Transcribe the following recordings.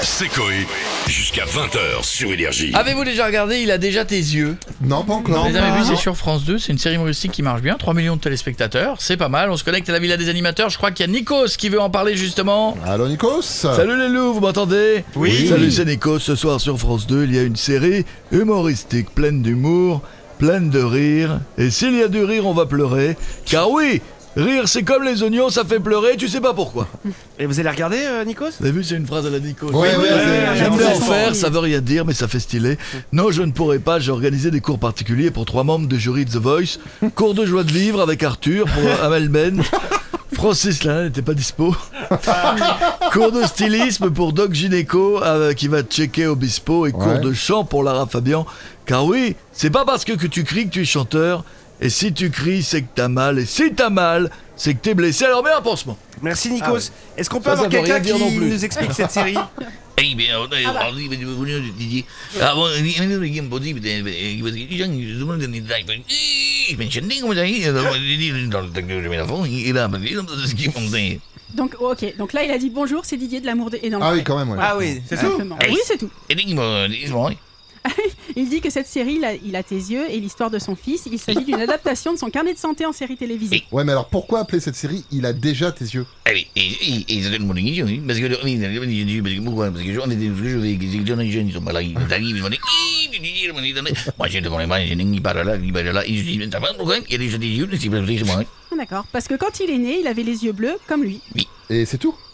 C'est Coé, jusqu'à 20h sur Énergie. Avez-vous déjà regardé Il a déjà tes yeux? Non, pas encore. Vous avez vu, c'est sur France 2, c'est une série humoristique qui marche bien, 3 millions de téléspectateurs, c'est pas mal. On se connecte à la Villa des Animateurs, je crois qu'il y a Nikos qui veut en parler justement. Allô Nikos. Salut les loups, vous m'entendez? Oui. Salut, c'est Nikos. Ce soir sur France 2, il y a une série humoristique pleine d'humour, pleine de rire. Et s'il y a du rire, on va pleurer. Car oui, rire c'est comme les oignons, ça fait pleurer, tu sais pas pourquoi. Et vous allez regarder, Nikos? Vous avez vu, c'est une phrase à la Nikos. Ouais, J'aime bien en c'est faire, ça veut rien dire, mais ça fait stylé. Non, je ne pourrais pas, j'ai organisé des cours particuliers pour 3 membres du jury de The Voice. Cours de joie de vivre avec Arthur pour Amel Ben. Francis là n'était pas dispo. Cours de stylisme pour Doc Gynéco qui va checker Obispo. Et cours de chant pour Lara Fabian. Car oui, c'est pas parce que tu cries que tu es chanteur. Et si tu cries, c'est que t'as mal. Et si t'as mal, c'est que t'es blessé. Alors mets un pansement. Merci Nikos. Est-ce qu'on peut Ça avoir veut rien quelqu'un dire qui non plus. nous explique cette série? Eh bien, Didier. Ah bon, Donc, ok, donc là il a dit bonjour, c'est Didier de l'amour et dans le Ah vrai. oui, quand même, ouais. Ah oui, c'est tout. Simplement. Oui, c'est tout. Et Il dit que cette série, il a tes yeux et l'histoire de son fils. Il s'agit d'une adaptation de son carnet de santé en série télévisée. Ouais, mais alors pourquoi appeler cette série Il a déjà tes yeux? Ah, d'accord, parce que quand il est né, il avait les yeux bleus comme lui. Et c'est tout?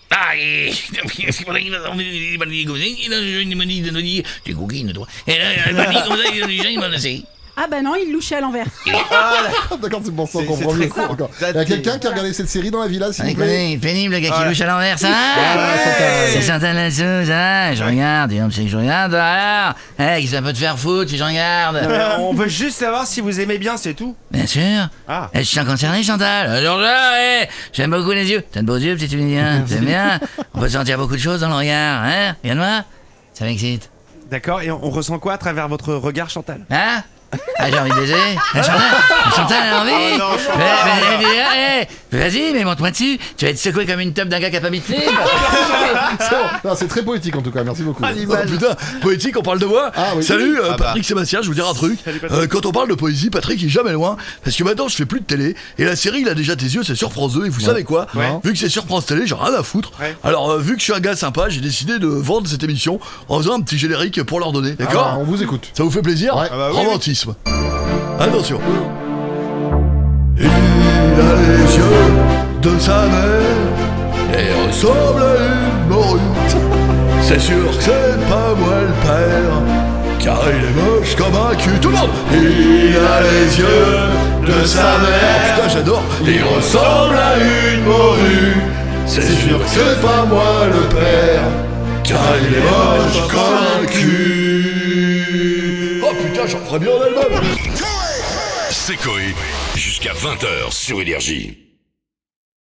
Ah bah non, il louchait à l'envers. D'accord, c'est bon, ça on C'est comprend très mieux. court. D'accord. Il y a quelqu'un qui a regardé cette série dans la villa, s'il vous plaît? Pénible, le gars qui louche à l'envers, ça Chantal. C'est Chantal Latsou, ça je regarde, et on sait que je regarde, alors qu'est-ce que ça peut te faire foutre si je regarde? On veut juste savoir si vous aimez bien, c'est tout. Bien sûr. Ah. Je suis concerné, Chantal. Alors là, j'aime beaucoup les yeux. T'as de beaux yeux, petit Tunisien. J'aime bien. On peut sentir beaucoup de choses dans le regard, hein? Regarde-moi. Ça m'excite. D'accord, et on ressent quoi à travers votre regard, Chantal? Hein? Ah, j'ai envie de baiser. Chantal a envie. Oh non, Chantal. Vas-y, mais monte-moi dessus. Tu vas être secoué comme une teub d'un gars qui a pas mis de slip. C'est bon. Non, c'est très poétique en tout cas, merci beaucoup. Oh, putain, poétique, on parle de moi. Ah oui. Salut, Patrick Sébastien, je vais vous dire un truc. Salut, Patrick. Quand on parle de poésie, Patrick il est jamais loin. Parce que maintenant je fais plus de télé. Et la série Il a déjà tes yeux, c'est sur France 2. Et vous savez quoi? Ouais. Vu que c'est sur France Télé, j'ai rien à foutre. Ouais. Alors, vu que je suis un gars sympa, j'ai décidé de vendre cette émission en faisant un petit générique pour leur donner. D'accord? Ah, on vous écoute. Ça vous fait plaisir? Ouais. Ah bah oui, Romantisme. Attention. Il a les yeux de sa mère et ressemble à une morue. C'est sûr que c'est pas moi le père, car il est moche comme un cul. Tout le monde. Il a les yeux de sa mère. Putain, j'adore. Il ressemble à une morue. C'est sûr que c'est pas moi le père, car il est moche comme un cul. Oh putain, j'en ferais bien un album. C'est Coé, jusqu'à 20h sur Énergie.